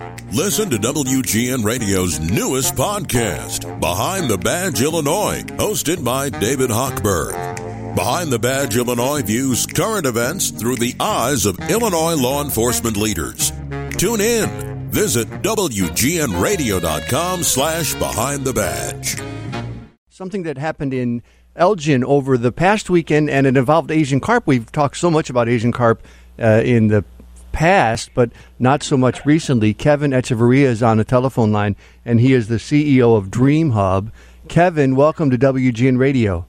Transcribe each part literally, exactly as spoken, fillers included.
Listen to W G N Radio's newest podcast, Behind the Badge Illinois, hosted by David Hochberg. Behind the Badge Illinois views current events through the eyes of Illinois law enforcement leaders. Tune in. Visit W G N radio dot com slash behind the badge. Something that happened in Elgin over the past weekend, and it involved Asian carp. We've talked so much about Asian carp uh, in the past, but not so much recently. Kevin Echeverria is on the telephone line, and he is the C E O of Dream Hub. Kevin, welcome to W G N Radio.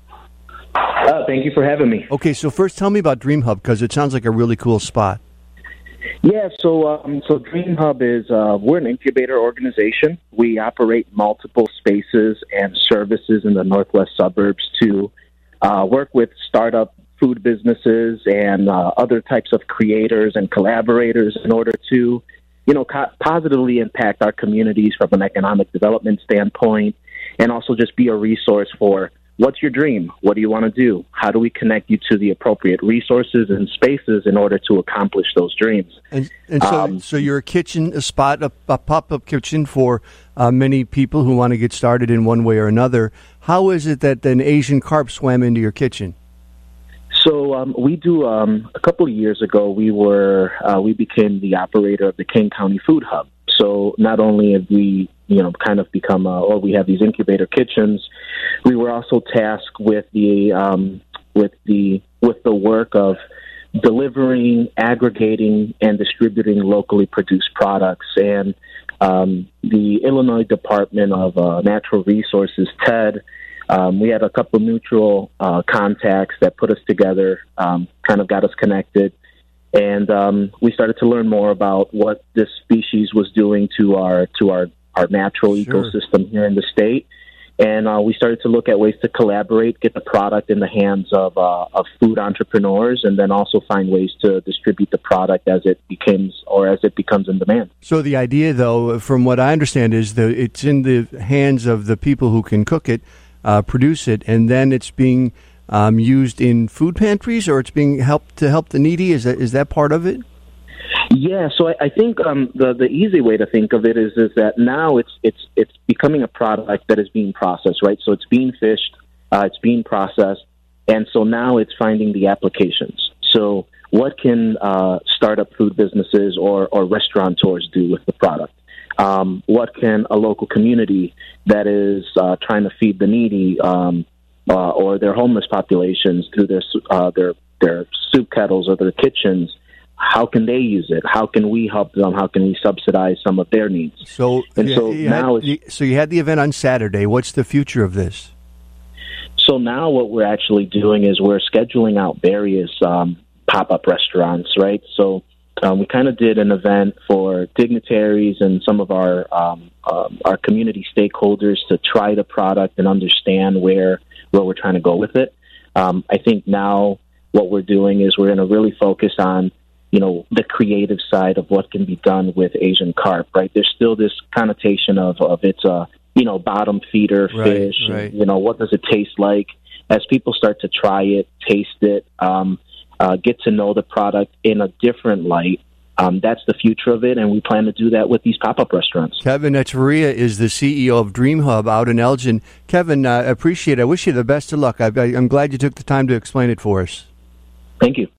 Uh, thank you for having me. Okay, so first tell me about Dream Hub, because it sounds like a really cool spot. Yeah, so um, so Dream Hub is, uh, we're an incubator organization. We operate multiple spaces and services in the northwest suburbs to uh, work with startup food businesses and uh, other types of creators and collaborators in order to, you know, co- positively impact our communities from an economic development standpoint, and also just be a resource for what's your dream? What do you want to do? How do we connect you to the appropriate resources and spaces in order to accomplish those dreams? And, and so, um, so you're a kitchen, a spot, a, a pop-up kitchen for uh, many people who want to get started in one way or another. How is it that an Asian carp swam into your kitchen? So um, we do. Um, a couple of years ago, we were uh, we became the operator of the Kane County Food Hub. So not only have we, you know, kind of become, uh, or we have these incubator kitchens, we were also tasked with the um, with the with the work of delivering, aggregating, and distributing locally produced products. And um, the Illinois Department of uh, Natural Resources, T E D. Um, we had a couple mutual uh, contacts that put us together, um, kind of got us connected, and um, we started to learn more about what this species was doing to our to our, our natural Sure. ecosystem here in the state. And uh, we started to look at ways to collaborate, get the product in the hands of uh, of food entrepreneurs, and then also find ways to distribute the product as it becomes or as it becomes in demand. So the idea, though, from what I understand, is that it's in the hands of the people who can cook it, Uh, produce it, and then it's being um, used in food pantries, or it's being helped to help the needy. Is that is that part of it? Yeah, so I, I think um, the the easy way to think of it is is that now it's it's it's becoming a product that is being processed, right? So it's being fished, uh, it's being processed, and so now it's finding the applications. So what can uh, startup food businesses or or restaurateurs do with the product? Um, what can a local community that is uh, trying to feed the needy um, uh, or their homeless populations through their uh, their their soup kettles or their kitchens? How can they use it? How can we help them? How can we subsidize some of their needs? So, and you, so you now, had, it's, so you had the event on Saturday. What's the future of this? So now, what we're actually doing is we're scheduling out various um, pop-up restaurants, right? So. Um, we kind of did an event for dignitaries and some of our um, um, our community stakeholders to try the product and understand where where we're trying to go with it. Um, I think now what we're doing is we're going to really focus on, you know, the creative side of what can be done with Asian carp. Right? There's still this connotation of of it's a you know bottom feeder right, fish. Right. And, you know, what does it taste like? As people start to try it, taste it. Um, Uh, get to know the product in a different light. Um, that's the future of it, and we plan to do that with these pop-up restaurants. Kevin Echeverria is the C E O of Dream Hub out in Elgin. Kevin, I uh, appreciate it. I wish you the best of luck. I, I, I'm glad you took the time to explain it for us. Thank you.